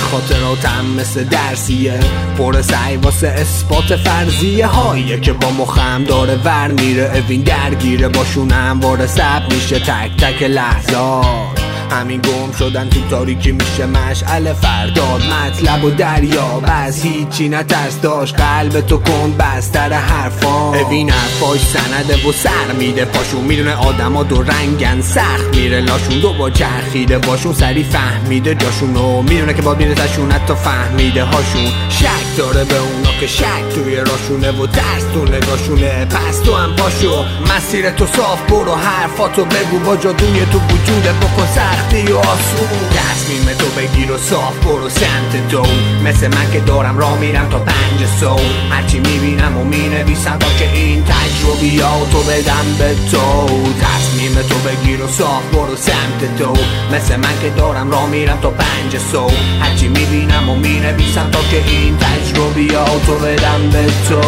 خاطراتم مثل درسیه، پر سعی واسه اثبات فرضیه هاییه که با مخم داره ور میره. اوین درگیره باشونم واره سب میشه تک تک لحظات. همین گم شدن تو تاریکی میشه مشعل فرداد. مطلب و دریا بس هیچی نترس داشت، قلب تو کن بستر حرفان. ببین حرفاش سنده و سر میده پاشون، میدونه آدم ها دو رنگن سخت میره لاشون. دو با چرخیده باشون سری فهمیده جاشونو، میدونه که باید میره تشون حتی فهمیده هاشون. شک داره به اونا که شک توی راشونه و ترس تو نگاشونه. پس تو هم پاشو مسیر تو صاف برو، حرفاتو بگو با جادوی تو وجوده بکن سختی و آسون. تصمیم تو بگیر و صاف برو سمت دو، مثل من که دارم راه میرم تا 5 صبح. هرچی میبینم و مینویسم تا که این تجربیاتو بدم به تو. تصمیم تو بگیر و صاف برو سمت دو، مثل من که دارم راه میرم تا 5 صبح. هرچی میبینم و مینویسم تا که این تجربیاتو بدم به تو.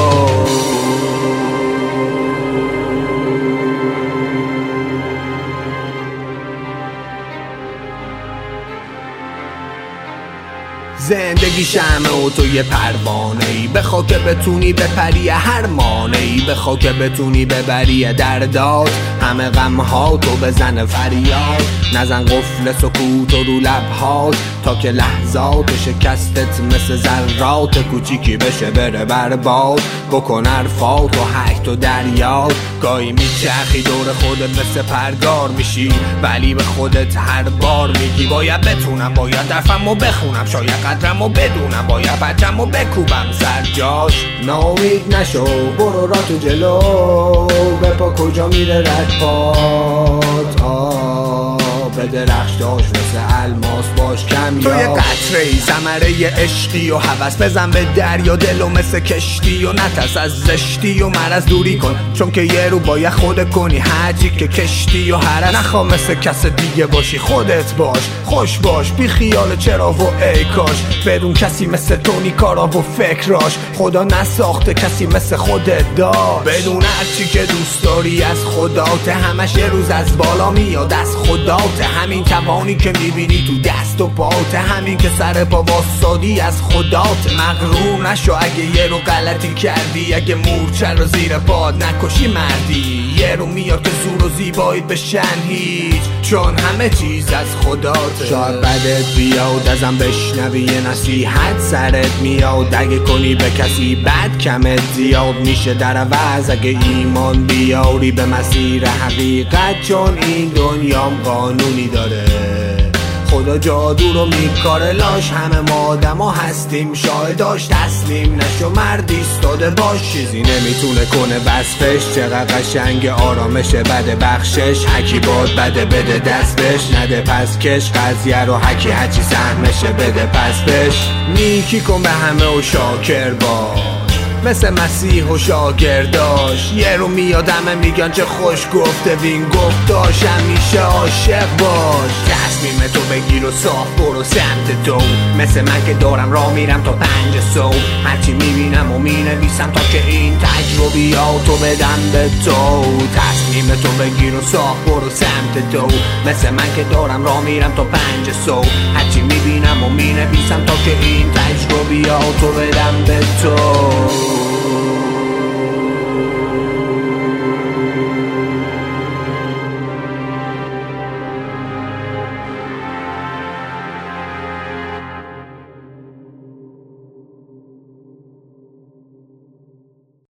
زندگی شمع و تو یه پروانه ای، بخوا که بتونی بپری هر مانه ای، بخوا که بتونی ببری دردات همه غمها تو بزن فریاد. نزن قفل سکوت و رو لبهات تا که لحظات شکستت مثل ذرات کوچیکی بشه بره برباد. بکن حرفات و حک تو دریاد، گاهی میچرخی دور خودت مثل پرگار میشی، ولی به خودت هر بار میگی باید بتونم، باید درفمو بخونم، شاید قدرمو بدونم، باید بچمو بکوبم سر جاش. ناامید نشو برو را تو جلو، بپا کجا میره رد پات. به درخش داشت مثل الماس باش کم یا تو یه قطره ای ثمره عشقی و هوس، بزن به دریا دلو مثل کشتی و نترس از زشتی و مرض دوری کن، چون که یه رو باید خودت کنی هرچی که کشتی و هرس. نخوا مثل کس دیگه باشی خودت باش، خوش باش بی خیال چرا و ای کاش. بدون کسی مثل تونی کارا و فکراش، خدا نساخته کسی مثل خودت داشت. بدون هرچی که دوست داری از خدات، همش یه روز از بالا میاد از خدات. همین توانی که میبینی تو دست و پات، همین که سر پا واسادی از خدات. مغرور نشو اگه یه رو غلطی کردی، اگه مورچه رو زیر پاد نکشی مردی. یه رو میاد که زور و زیباییت بشن هیچ، چون همه چیز از خداته. شاید بدت بیاد ازم بشنوی یه نصیحت سرت میاد، اگه کنی به کسی بد کمت زیاد میشه در عوض. اگه ایمان بیاری به مسیر حقیقت، چون این دنیام قانونی داره، خدا جادو رو میکاره لاش. همه ما آدم ها هستیم شاهداش، تسلیم نشو مرد ایستاده باش. چیزی نمیتونه کنه وصفش، چقدر قشنگ آرامش بده بخشش. حکی باد بده بده دست بهش، نده پس کش قضیه رو حکی هرچی سهمشه بده پس بش. نیکی کن به همه و شاکر باش، مثل مسیح و شاگرداش. یه رو میاد همه میگن چه خوش گفته وین گفتاش، همیشه عاشق باش. تصمیم تو بگیر و صاف برو سمت تو، مثل من که دارم راه میرم تا 5 صبح. هرچی میبینم و مینویسم تا که این تجربیاتو بدم به تو. تصمیم تو بگیر و صاف برو سمت تو، مثل من که دارم راه میرم تا 5 صبح. هرچی میبینم و مینویسم تا که این تجربیاتو بدم به تو.